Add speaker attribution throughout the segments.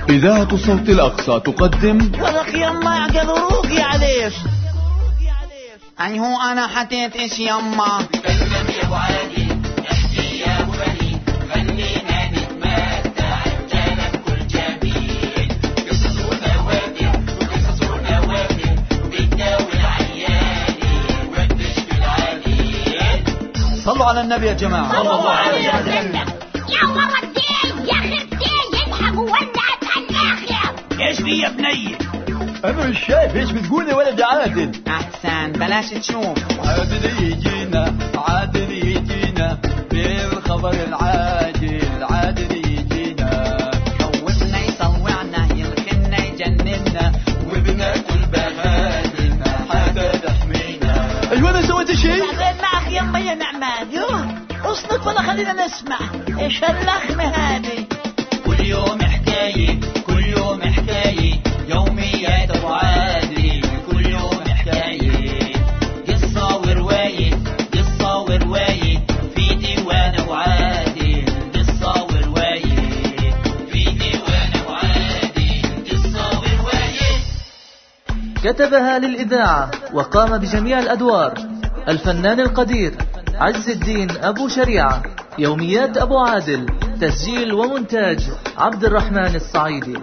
Speaker 1: إذاعة صوت الأقصى تقدم
Speaker 2: ولك يما اعقل وروقي عليش. أي هو أنا حتيت إيش يما
Speaker 3: تكلم يا أبو عادل، احكي يا أبو غني، خلينا نتمتع بجانب كل جميل. قصص ونوادر وقصص ونوادر وبتداوي العياني وبتشفي العليل.
Speaker 1: صلوا على النبي يا جماعة.
Speaker 3: صلى الله عليه وسلم.
Speaker 4: يا مرتين يا خرتين يضحكوا ولعت الآخر.
Speaker 3: ايش في يا بني؟
Speaker 1: أنا مش شايف إيش بتقول يا ولد عادل.
Speaker 2: أحسن بلاش تشوف.
Speaker 1: عادل يجينا عادل يجينا بالخبر العاجل، عادل يجينا
Speaker 2: خوفنا يصوعنا يلخنا يجننا
Speaker 1: وبناكل بهادلنا حاجة تحمينا. أيوة أنا سويت شيء؟
Speaker 2: بعدين معك يما يا نعمان. يوه اصنت ولا خلينا نسمع ايش هاللخمة هذه.
Speaker 3: كل يوم حكاية كل يوم حكاية، يوميات أبو عادل كل يوم حكاية. قصة ورواية قصة ورواية في ديوان أبو عادل. قصة ورواية في ديوان أبو عادل. قصة ورواية.
Speaker 5: كتبها للإذاعة وقام بجميع الأدوار الفنان القدير عز الدين أبو شريعة. يوميات أبو عادل، تسجيل ومونتاج عبد الرحمن الصعيدي.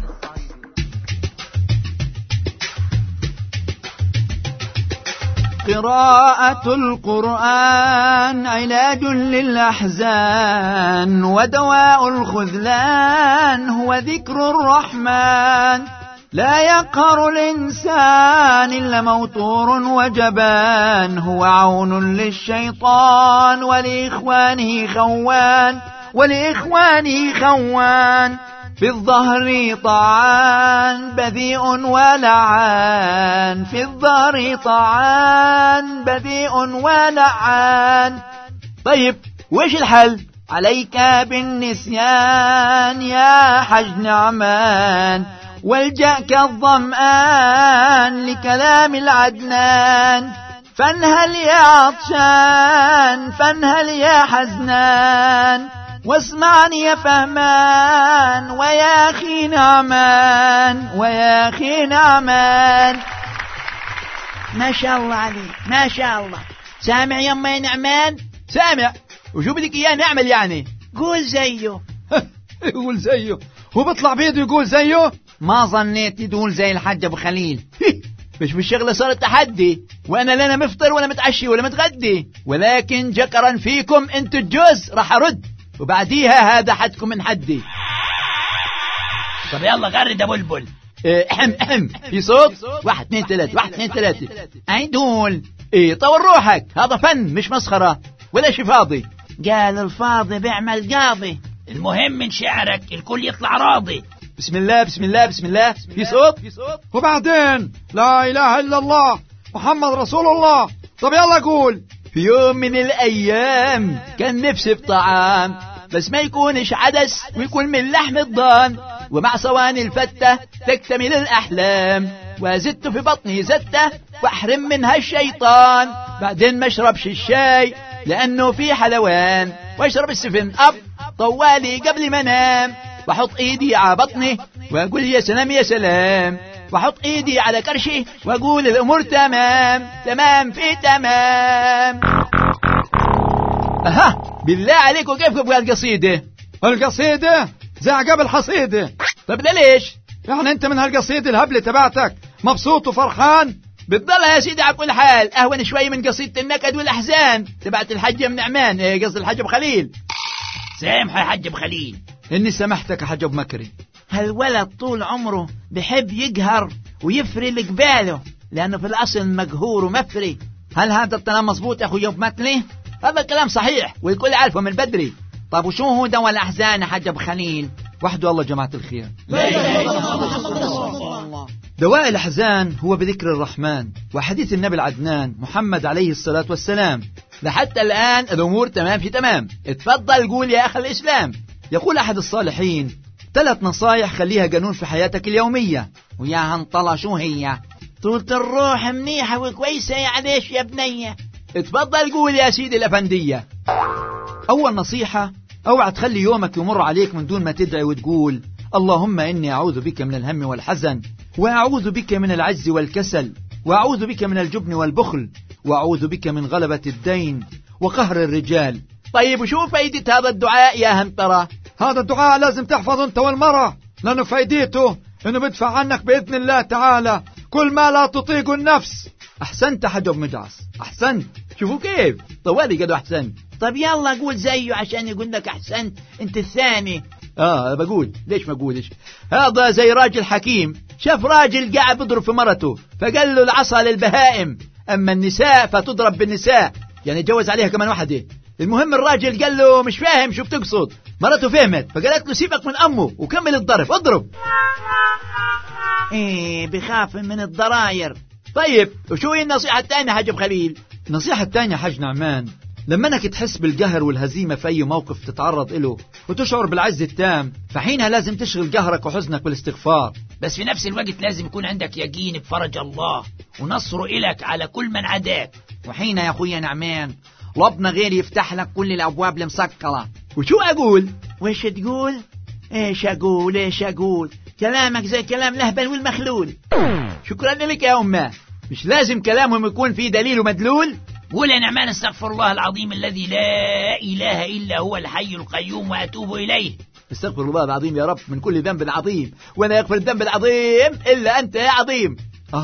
Speaker 2: قراءة القرآن علاج للأحزان ودواء الخذلان هو ذكر الرحمن. لا يقهر الإنسان إلا موتور وجبان، هو عون للشيطان ولإخوانه خوان في الظهر طعان بذيء ولعان. في الظهر طعان بذيء ولعان. طيب وإيش الحل؟ عليك بالنسيان يا حج نعمان، والجأك الظمآن لكلام العدنان. فانهل يا عطشان فانهل يا حزنان، واسمعني يا فهمان ويا أخي نعمان ويا أخي نعمان. ما شاء الله عليك ما شاء الله. سامع يما يا نعمان؟
Speaker 1: سامع. وشو بدك إياه نعمل يعني؟
Speaker 2: قول زيه.
Speaker 1: يقول زيه؟ هو بطلع بيده يقول زيه؟
Speaker 2: ما ظنيت تقول زي الحاج أبو خليل.
Speaker 1: مش بالشغلة صارت تحدي، وأنا لا مفطر ولا متعشي ولا متغدي، ولكن جكرا فيكم انتو الجوز راح أرد، وبعديها هذا حدكم من حدي.
Speaker 3: طب يلا غرد يا بلبل.
Speaker 1: احم احم في صوت 1 2 3 1 2 3.
Speaker 2: أي دول
Speaker 1: طور روحك، هذا فن مش مسخرة ولا شي فاضي.
Speaker 2: قال الفاضي بيعمل قاضي.
Speaker 3: المهم من شعرك الكل يطلع راضي.
Speaker 1: بسم الله بسم الله بسم الله. في صوت
Speaker 6: وبعدين لا إله إلا الله محمد رسول الله. طب يلا قول.
Speaker 1: في يوم من الأيام كان نفسي بطعام، بس ما يكونش عدس ويكون من لحم الضان، ومع صواني الفتة تكتمل الأحلام، وزدت في بطني زتة واحرم منها الشيطان. بعدين ما اشربش الشاي لأنه في حلوان، واشرب السفن أب طوالي قبل ما انام، واحط ايدي على بطني واقول يا سلام يا سلام، واحط ايدي على كرشي واقول الامور تمام تمام في تمام. اها بالله عليكم كيف قبل القصيدة؟
Speaker 6: القصيدة زي عقب الحصيدة.
Speaker 1: طب ده ليش؟
Speaker 6: يعني انت من هالقصيدة الهبلة تبعتك مبسوط وفرحان؟
Speaker 1: بتضلها يا سيدي على كل حال اهون شوي من قصيدة النكد والاحزان تبعت الحج من نعمان، قصد الحج ابو خليل.
Speaker 3: سامح يا حج ابو خليل.
Speaker 1: إني سمحتك يا حج أبو مكري.
Speaker 2: هالولد طول عمره بحب يقهر ويفري لقباله، لأنه في الأصل مقهور ومفري. هل هذا الكلام مظبوط يا أخوي أبو مكري؟
Speaker 1: هذا الكلام صحيح والكل عارفه من بدري.
Speaker 2: طب وشو هو دواء الأحزان يا حج أبو خليل؟
Speaker 1: وحده الله جماعة الخير. دواء الأحزان هو بذكر الرحمن وحديث النبي العدنان محمد عليه الصلاة والسلام. لحتى الآن الأمور تمام في تمام. اتفضل قول يا أخي الإسلام. يقول أحد الصالحين 3 نصايح خليها قانون في حياتك اليومية.
Speaker 2: ويا هنطلع شو هي؟ طولة الروح منيحة وكويسة يا عليش يا بنية.
Speaker 1: اتفضل قول يا سيدي الأفندية. أول نصيحة، اوعى تخلي يومك يمر عليك من دون ما تدعي وتقول اللهم إني أعوذ بك من الهم والحزن، وأعوذ بك من العجز والكسل، وأعوذ بك من الجبن والبخل، وأعوذ بك من غلبة الدين وقهر الرجال.
Speaker 2: طيب وشو فايدة هذا الدعاء يا هنطرة؟
Speaker 6: هذا الدعاء لازم تحفظه انت والمرة، لأنه فايدته انه بدفع عنك بإذن الله تعالى كل ما لا تطيق النفس.
Speaker 1: أحسنت حجب مجعص، أحسنت. شوفوا كيف طوالي قدوا أحسنت.
Speaker 2: طب يلا قول زيه عشان يقول لك أحسنت انت الثاني.
Speaker 1: بقول ليش ما أقولش؟ هذا زي راجل حكيم شاف راجل قاعد بيضرب في مرته، فقال له العصا للبهائم، أما النساء فتضرب بالنساء، يعني جوز عليها كمان واحدة. المهم الراجل قال له مش فاهم شو بتقصد. مرته فهمت فقالت له سيبك من أمه وكمل الضرب، اضرب.
Speaker 2: بخاف من الضراير.
Speaker 1: طيب وشو هي النصيحة الثانية حاج أبو خليل؟ النصيحة الثانية حاج نعمان، لما انك تحس بالقهر والهزيمة في أي موقف تتعرض له وتشعر بالعجز التام، فحينها لازم تشغل قهرك وحزنك بالاستغفار.
Speaker 3: بس في نفس الوقت لازم يكون عندك يقين بفرج الله ونصره إلك على كل من عداك.
Speaker 2: وحين يا أخويا نعمان ربنا غير يفتح لك كل الأبواب المسكرة.
Speaker 1: وشو أقول؟
Speaker 2: وش تقول؟ ايش أقول؟ كلامك زي كلام الأهبل والمخلول.
Speaker 1: شكرا لك يا أمه. مش لازم كلامهم يكون فيه دليل ومدلول؟
Speaker 3: قول يا نعمان استغفر الله العظيم الذي لا إله إلا هو الحي القيوم وأتوب إليه.
Speaker 1: استغفر الله العظيم يا رب من كل ذنب عظيم، ولا يغفر الذنب العظيم إلا أنت يا عظيم.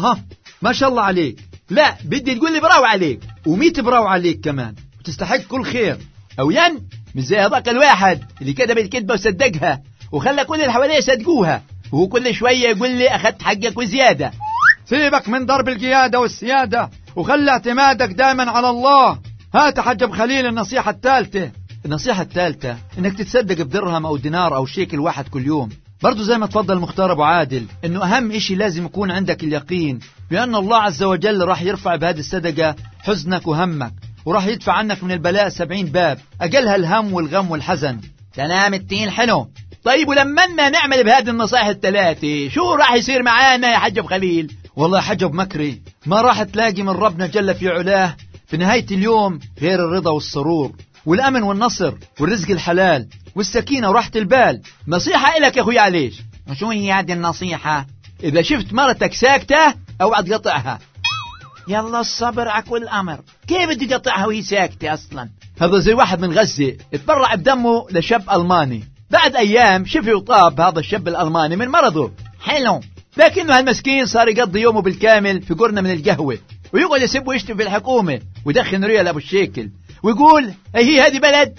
Speaker 1: ما شاء الله عليك. لا بدي تقول لي براو عليك، وميت براو عليك كمان، وتستحق كل خير. أوين مش زي هذاك الواحد اللي كتب الكذبة وصدقها وخلى كل اللي حواليه يصدقوها، وهو كل شوية يقول لي أخذت حقك وزيادة.
Speaker 6: سيبك من ضرب القيادة والسيادة وخلي اعتمادك دائما على الله. هات حج أبو خليل النصيحة الثالثة.
Speaker 1: النصيحة الثالثة انك تتصدق بدرهم او دينار او شيكل واحد كل يوم. برضو زي ما تفضل مختار ابو عادل، انه اهم اشي لازم يكون عندك اليقين بان الله عز وجل راح يرفع بهذه الصدقة حزنك وهمك، وراح يدفع عنك من البلاء 70 باب اقلها الهم والغم والحزن.
Speaker 2: كلام التين حلو.
Speaker 1: طيب ولما نعمل بهذه النصائح الثلاثة شو راح يصير معانا يا حج أبو خليل؟ والله يا حج أبو مكري ما راح تلاقي من ربنا جل في علاه في نهاية اليوم غير الرضا والسرور والأمن والنصر والرزق الحلال والسكينة وراحة البال. نصيحة إلك يا أخوي عليش.
Speaker 2: وشو هي هذه النصيحة؟
Speaker 1: إذا شفت مرتك ساكتة اوعى تقطعها.
Speaker 2: يلا الصبر على كل أمر. كيف بدي تقطعها وهي ساكتة أصلا؟
Speaker 1: هذا زي واحد من غزة اتبرع بدمه لشاب ألماني، بعد أيام شفي وطاب هذا الشاب الألماني من مرضه.
Speaker 2: حلو.
Speaker 1: لكنه هالمسكين صار يقضي يومه بالكامل في قرنة من القهوة، ويقعد يسب ويشتم في الحكومة ويدخن ريال أبو الشيكل ويقول هي هذه بلد.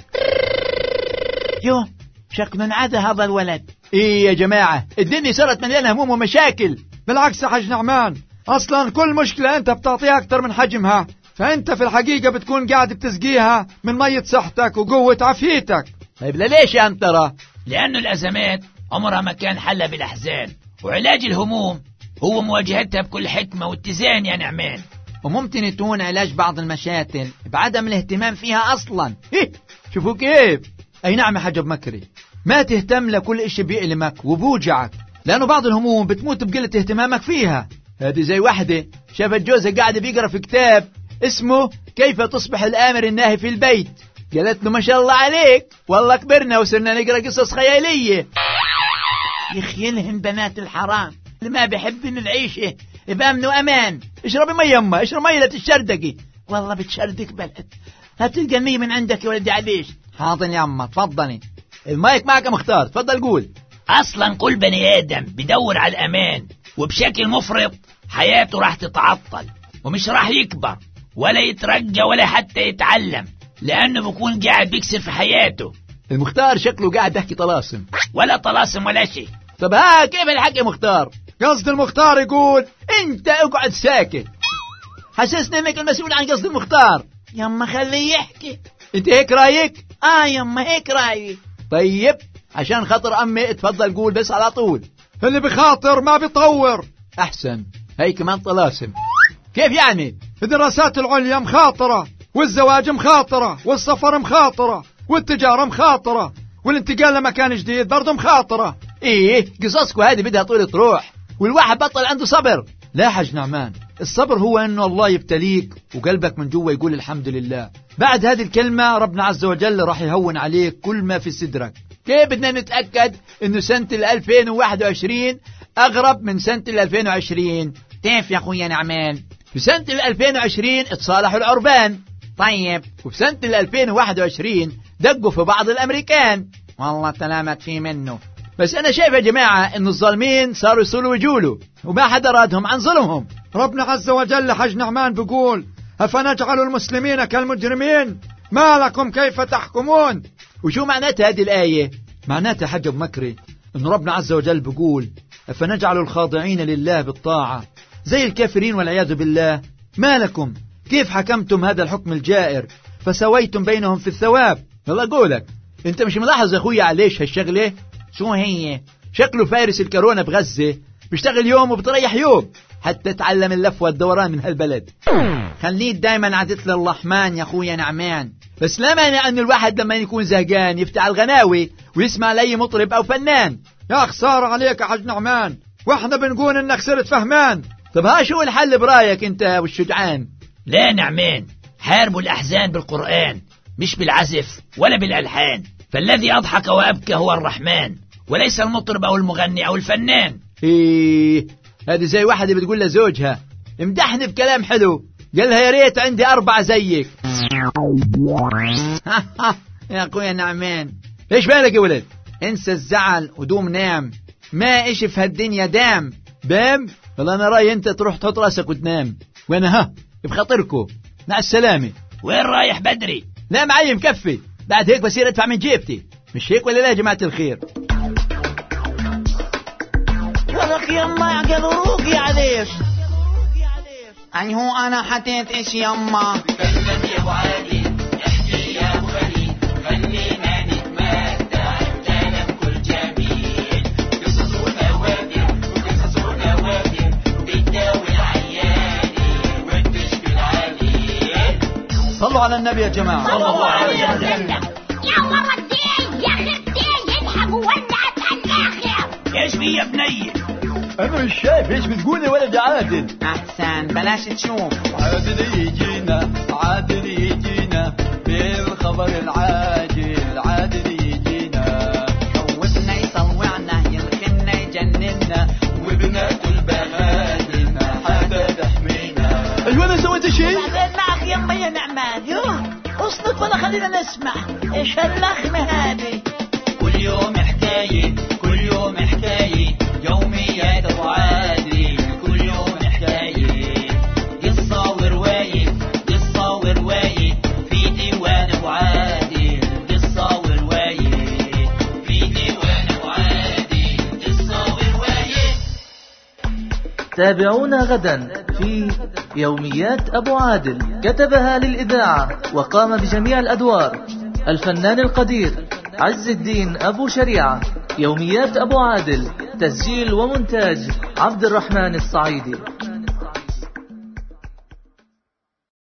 Speaker 2: يو شكله انعدى هذا الولد.
Speaker 1: إيه يا جماعة الدنيا صارت مليانة هموم ومشاكل.
Speaker 6: بالعكس يا حج نعمان، أصلا كل مشكلة أنت بتعطيها أكتر من حجمها، فأنت في الحقيقة بتكون قاعد بتسقيها من مية صحتك وقوة عافيتك.
Speaker 1: طيب ليش يا أنترا؟
Speaker 3: لأنه الأزمات عمرها ما كان حلها بالأحزان، وعلاج الهموم هو مواجهتها بكل حكمة واتزان يا نعمان.
Speaker 2: وممكن يكون علاج بعض المشاكل بعدم الاهتمام فيها أصلا.
Speaker 1: شوفوا كيف. أي نعم يا حاج أبو مكري، ما تهتم لكل إشي بيألمك وبوجعك، لأنه بعض الهموم بتموت بقلة اهتمامك فيها. هذه زي واحدة شافت جوزها قاعدة بيقرأ في كتاب اسمه كيف تصبح الآمر الناهي في البيت، قالت له ما شاء الله عليك والله كبرنا وصرنا نقرأ قصص خيالية.
Speaker 2: يخيلهم بنات الحرام اللي ما بيحبن العيشة بأمن وأمان.
Speaker 1: اشربي مي يما، اشرب مي لا تشردقي.
Speaker 2: والله بتشردك بلد. هتلقى المي من عندك يا ولدي عليش.
Speaker 1: حاضر يا أما تفضلي. المايك معك يا مختار، تفضل قول.
Speaker 3: أصلا كل بني آدم بدور على الأمان، وبشكل مفرط حياته راح تتعطل ومش راح يكبر ولا يترجى ولا حتى يتعلم، لأنه بيكون قاعد بيكسر في حياته.
Speaker 1: المختار شكله قاعد يحكي طلاسم.
Speaker 3: ولا طلاسم ولا شيء.
Speaker 1: طب كيف الحق يا مختار؟
Speaker 6: قصد المختار يقول
Speaker 1: انت اقعد ساكت، حسسني انك المسؤول عن قصد المختار.
Speaker 2: يما خليه يحكي.
Speaker 1: انت هيك رايك؟
Speaker 2: يما هيك رايي.
Speaker 1: طيب عشان خاطر امي اتفضل قول بس على طول.
Speaker 6: اللي بخاطر ما بيطور.
Speaker 1: احسن، هي كمان طلاسم. كيف يعني؟
Speaker 6: الدراسات العليا مخاطرة، والزواج مخاطرة، والسفر مخاطرة، والتجارة مخاطرة، والانتقال لمكان جديد برضه مخاطرة.
Speaker 1: ايه قصصكوا هذه بدها طولة روح، والواحد بطل عنده صبر. لا حج نعمان، الصبر هو انه الله يبتليك وقلبك من جوا يقول الحمد لله. بعد هذه الكلمة ربنا عز وجل راح يهون عليك كل ما في صدرك، كيف بدنا نتأكد إنه سنة 2021 أغرب من سنة 2020؟
Speaker 2: كيف يا أخويا نعمان؟
Speaker 1: في سنة 2020 اتصالحوا العربان،
Speaker 2: طيب
Speaker 1: وفي سنة 2021 دقوا في بعض الأمريكان.
Speaker 2: والله كلامك في منه.
Speaker 1: بس أنا شايف يا جماعة إنه الظالمين صاروا يصولوا ويجولوا وما حدا رادهم عن ظلمهم.
Speaker 6: ربنا عز وجل حج نعمان بيقول أفنجعل المسلمين كالمجرمين ما لكم كيف تحكمون.
Speaker 1: وشو معناتها هذه الآية؟
Speaker 6: معناتها حج مكري إنه ربنا عز وجل بيقول أفنجعل الخاضعين لله بالطاعة زي الكافرين والعياذ بالله. ما لكم كيف حكمتم هذا الحكم الجائر فسويتم بينهم في الثواب.
Speaker 1: والله أقولك أنت مش ملاحظ يا أخويا عليش هالشغلة؟
Speaker 2: شو هي؟
Speaker 1: شكله فارس الكورونا بغزة بيشتغل يوم وبتريح يوم حتى تعلم اللف والدوران من هالبلد.
Speaker 2: خليك دايما عدت للرحمن يا أخويا نعمان.
Speaker 1: بس لا مانع أن الواحد لما يكون زهقان يفتح الغناوي ويسمع لأي مطرب أو فنان.
Speaker 6: يا خسارة عليك يا حج نعمان، واحنا بنقول إنك صرت فهمان.
Speaker 1: طب ها شو الحل برايك أنت والشجعان؟
Speaker 3: لا نعمان، حاربوا الأحزان بالقرآن مش بالعزف ولا بالألحان، فالذي أضحك وأبكى هو الرحمن وليس المطرب أو المغني أو الفنان.
Speaker 1: إيه هذه زي واحدة بتقول لزوجها امدحني بكلام حلو، قالها يا ريت عندي 4 زيك.
Speaker 2: يا أخويا نعمان
Speaker 1: ايش بالك يا ولد؟
Speaker 2: انسى الزعل ودوم نام، ما إشي في هالدنيا دام.
Speaker 1: بام؟ والله أنا رأيي أنت تروح تحط راسك وتنام، وأنا بخاطركو مع السلامة.
Speaker 3: وين رايح بدري؟
Speaker 1: لا معي مكفي، بعد هيك بصير أدفع من جيبتي، مش هيك ولا لا يا جماعة الخير؟
Speaker 2: ولك يما يعقلوا روقي عليك. أي هو أنا حتيت إيش يما؟
Speaker 7: تكلم يا أبو عادل، احكي يا أبو غريب، خلينا نتمتع بكلام كل جميل. قصص ونوادر وقصص ونوادر بتداوي العياني وتشفي العليل.
Speaker 6: صلوا على النبي يا جماعة.
Speaker 7: صلى الله عليه وسلم.
Speaker 4: يا مرتين يا خرتين يلحقوا ولعت الآخر.
Speaker 3: ايش في يا بني؟
Speaker 1: أنا مش شايف ايش بتقول يا ولد يا عادل.
Speaker 2: أحسن بلاش تشوف.
Speaker 8: عادل يجينا عادل يجينا بالخبر العاجل، عادل يجينا
Speaker 2: خوفنا يطلعنا يلخنا يجننا
Speaker 8: وبناكل بغادنا حدا تحمينا.
Speaker 1: ايش وانا سويت شيء؟
Speaker 9: بعدين معك يما يا نعمان. يوه اصلك ولا خلينا نسمع ايش هاللخمة هذه.
Speaker 7: كل يوم حكاية كل يوم حكاية، يوميات أبو عادل كل يوم حكاية. قصة ورواية قصة ورواية في ديوان أبو عادل. قصة ورواية في ديوان أبو عادل. قصة ورواية.
Speaker 5: تابعونا غدا في يوميات أبو عادل. كتبها للإذاعة وقام بجميع الأدوار الفنان القدير عز الدين أبو شريعة. يوميات أبو عادل تسجيل ومونتاج عبد الرحمن الصعيدي.